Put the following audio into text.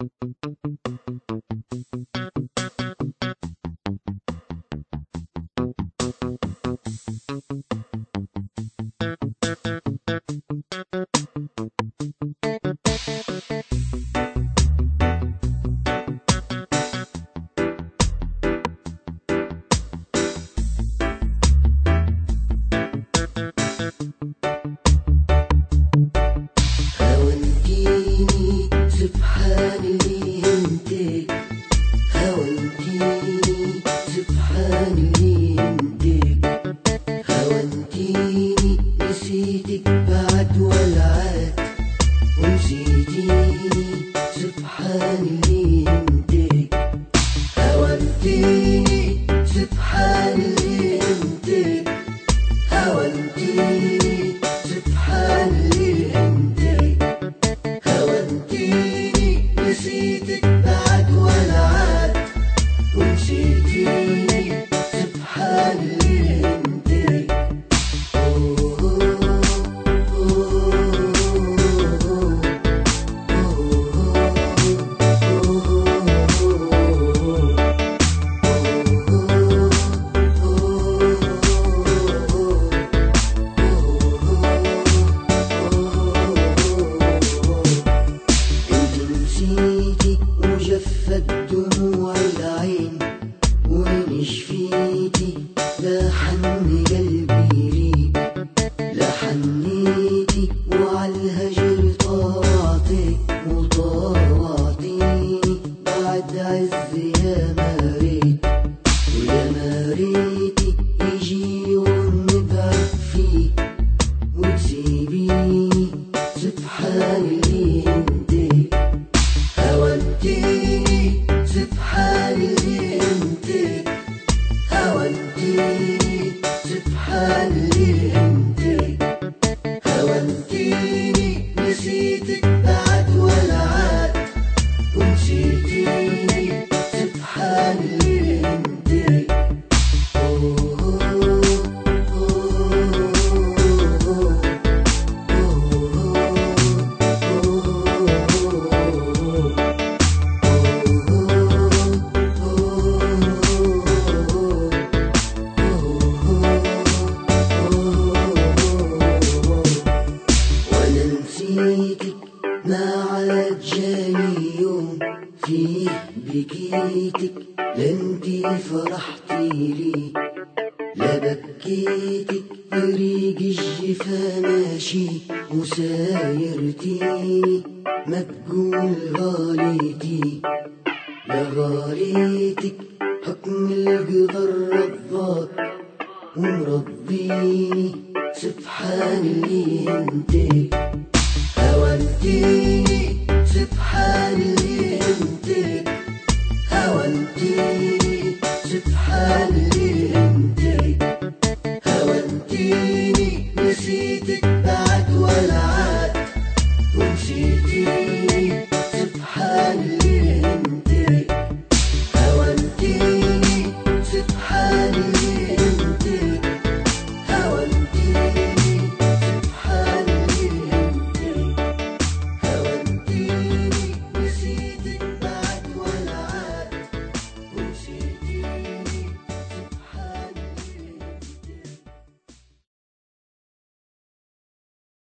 نسيتك بعد والعاد ونسيتيني سبحان اللي يهمتك. هونتيني سبحان اللي يهمتك. هونتيني سبحان اللي يهمتك. هونتيني نسيتك بعد والعاد ونسيتيني سبحان اللي يهمتك. وجفت دموع العين ومن شفيتي لا حن قلبي ليك. لا حنيتي وعالهجر طاوعتك وطاوعتيني بعد عز يا مريت. ويا مريتي يجي يوم نبعد فيه وتسيبيني سبحان اللي يهمتك. هونتيني سبحان اللي يهمتك. هونتيني سبحان اللي يهمتك. هونتيني نسيتك بعد والعاد ونسيتيني سبحان اللي يهمتك. نسيتك ما عاد جاني يوم فيه بكيتك. لا انتي فرحتي لي لا بكيتك. طريق الجفا ماشي وسايرتيني ما تقول غاليتي. لا غاليتك حكم القدر رضاك ومرضيني سبحان اللي يهمتك. هونتيني